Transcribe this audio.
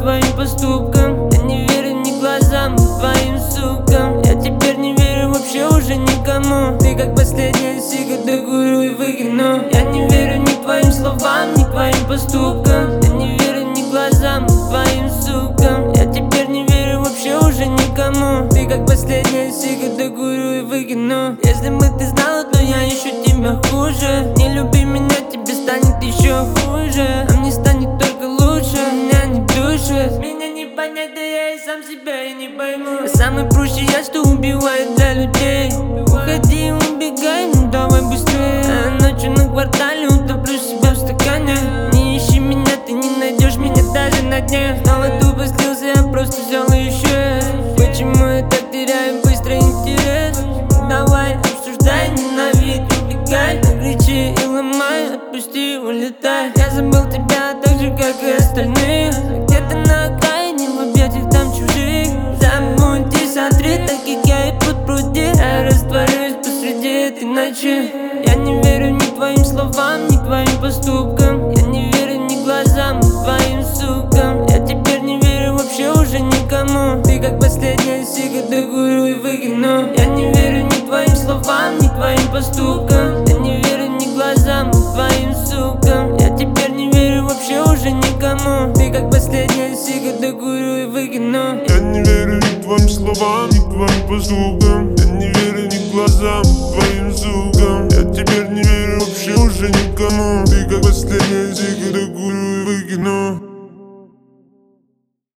твоим поступкам. Я не верю ни глазам, ни твоим сукам. Я теперь не верю вообще уже никому. Ты как последняя сигарета, докурю и выкину. Я не верю ни твоим словам, ни твоим поступкам. Я не верю ни глазам, ни твоим сукам. Я теперь не верю вообще уже никому. Ты как последняя сигарета, докурю и выкину. Если бы ты знала, то я ищу тебя хуже. Не люби меня, тебе станет еще хуже. А мне станет только лучше, меня не душит. Меня не понять, да я и сам себя и не пойму. Самый прущий я, что убивает для людей. Уходи, убегай, ну давай быстрее. А ночью на квартале утоплю себя в стакане. Не ищи меня, ты не найдешь меня даже на дне. Снова тупо слился, я просто взял и исчез. Почему я так теряю быстро интерес? Давай, обсуждай, ненавидь, убегай. Кричи и ломай, отпусти, улетай. Я забыл тебя так же, как и остальные. Где-то на окраине, в объятиях там чужих. Забудь и сотри, так как я и под пруди. Я растворюсь посреди этой ночи. Я не верю ни твоим словам, ни твоим поступкам. Я не верю ни глазам, ни твоим сукам. Я теперь не верю вообще уже никому. Ты как последняя сигарета, докурю и выкину. Я не верю ни твоим словам, ни твоим поступкам. Я не верю ни глазам, ни твоим сукам. Я теперь не верю вообще уже никому. Ты как последняя сигарета, докурю и выкину. Я не верю ни твоим словам, ни твоим поступкам. Я не верю ни глазам, ни твоим звукам. Я теперь не верю вообще уже никому. Ты как последняя сигарета, докурю и выкину.